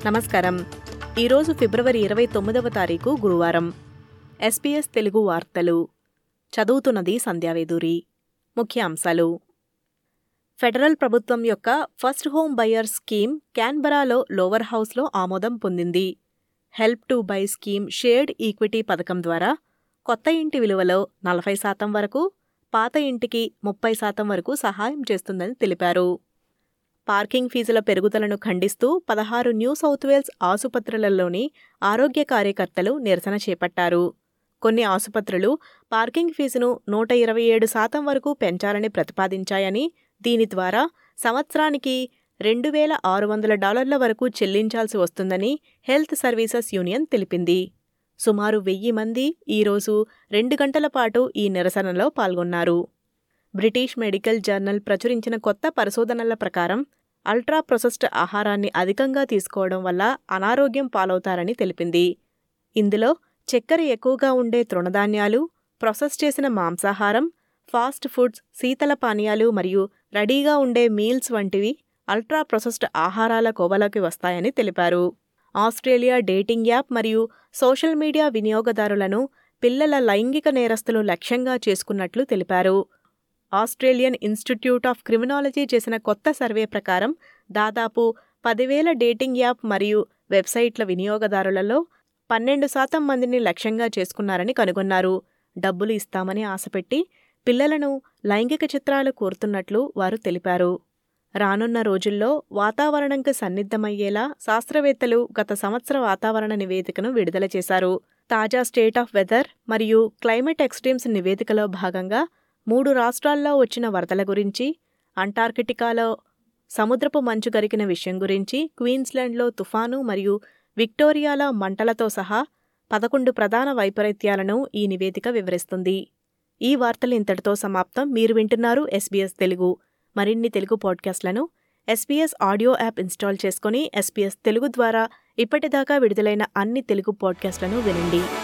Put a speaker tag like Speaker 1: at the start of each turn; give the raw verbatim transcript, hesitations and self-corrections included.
Speaker 1: నమస్కారం. ఈరోజు ఫిబ్రవరి ఇరవై తొమ్మిదవ తారీఖు గురువారం. ఎస్బీఎస్ తెలుగు వార్తలు చదువుతున్నది సంధ్యావేదూరి. ముఖ్యాంశాలు. ఫెడరల్ ప్రభుత్వం యొక్క ఫస్ట్ హోమ్ బయర్ స్కీమ్ క్యాన్బరాలో లోవర్ హౌస్లో ఆమోదం పొందింది. Help to buy scheme shared equity పథకం ద్వారా కొత్త ఇంటి విలువలో నలభై శాతం వరకు, పాత ఇంటికి ముప్పై శాతం వరకు సహాయం చేస్తుందని తెలిపారు. పార్కింగ్ ఫీజుల పెరుగుదలను ఖండిస్తూ పదహారు న్యూ సౌత్ వేల్స్ ఆసుపత్రులలోని ఆరోగ్య కార్యకర్తలు నిరసన చేపట్టారు. కొన్ని ఆసుపత్రులు పార్కింగ్ ఫీజును నూట ఇరవై ఏడు శాతం వరకు పెంచాలని ప్రతిపాదించాయని, దీని ద్వారా సంవత్సరానికి రెండు వేల ఆరు వందల డాలర్ల వరకు చెల్లించాల్సి వస్తుందని హెల్త్ సర్వీసెస్ యూనియన్ తెలిపింది. సుమారు వెయ్యి మంది ఈరోజు రెండు గంటల పాటు ఈ నిరసనలో పాల్గొన్నారు. బ్రిటిష్ మెడికల్ జర్నల్ ప్రచురించిన కొత్త పరిశోధనల ప్రకారం అల్ట్రా ప్రొసెస్డ్ ఆహారాన్ని అధికంగా తీసుకోవడం వల్ల అనారోగ్యం పాలవుతారని తెలిపింది. ఇందులో చక్కెర ఎక్కువగా ఉండే తృణధాన్యాలు, ప్రాసెస్ చేసిన మాంసాహారం, ఫాస్ట్ ఫుడ్స్, శీతల పానీయాలు మరియు రెడీగా ఉండే మీల్స్ వంటివి అల్ట్రా ప్రొసెస్డ్ ఆహారాల కోవలోకి వస్తాయని తెలిపారు. ఆస్ట్రేలియా డేటింగ్ యాప్ మరియు సోషల్ మీడియా వినియోగదారులను పిల్లల లైంగిక నేరస్తులు లక్ష్యంగా చేసుకున్నట్లు తెలిపారు. ఆస్ట్రేలియన్ ఇన్స్టిట్యూట్ ఆఫ్ క్రిమినాలజీ చేసిన కొత్త సర్వే ప్రకారం దాదాపు పదివేల డేటింగ్ యాప్ మరియు వెబ్సైట్ల వినియోగదారులలో పన్నెండు శాతం మందిని లక్ష్యంగా చేసుకున్నారని కనుగొన్నారు. డబ్బులు ఇస్తామని ఆశపెట్టి పిల్లలను లైంగిక చిత్రాలు కోరుతున్నట్లు వారు తెలిపారు. రానున్న రోజుల్లో వాతావరణంకు సన్నిద్ధమయ్యేలా శాస్త్రవేత్తలు గత సంవత్సర వాతావరణ నివేదికను విడుదల చేశారు. తాజా స్టేట్ ఆఫ్ వెదర్ మరియు క్లైమేట్ ఎక్స్ట్రీమ్స్ నివేదికలో భాగంగా మూడు రాష్ట్రాల్లో వచ్చిన వరదల గురించి, అంటార్కిటికాలో సముద్రపు మంచు గరికిన విషయం గురించి, క్వీన్స్లాండ్లో తుఫాను మరియు విక్టోరియాలో మంటలతో సహా పదకొండు ప్రధాన వైపరీత్యాలను ఈ నివేదిక వివరిస్తుంది. ఈ వార్తలు ఇంతటితో సమాప్తం. మీరు వింటున్నారు ఎస్బీఎస్ తెలుగు. మరిన్ని తెలుగు పాడ్కాస్ట్లను ఎస్బీఎస్ ఆడియో యాప్ ఇన్స్టాల్ చేసుకుని ఎస్బీఎస్ తెలుగు ద్వారా ఇప్పటిదాకా విడుదలైన అన్ని తెలుగు పాడ్కాస్ట్లను వినండి.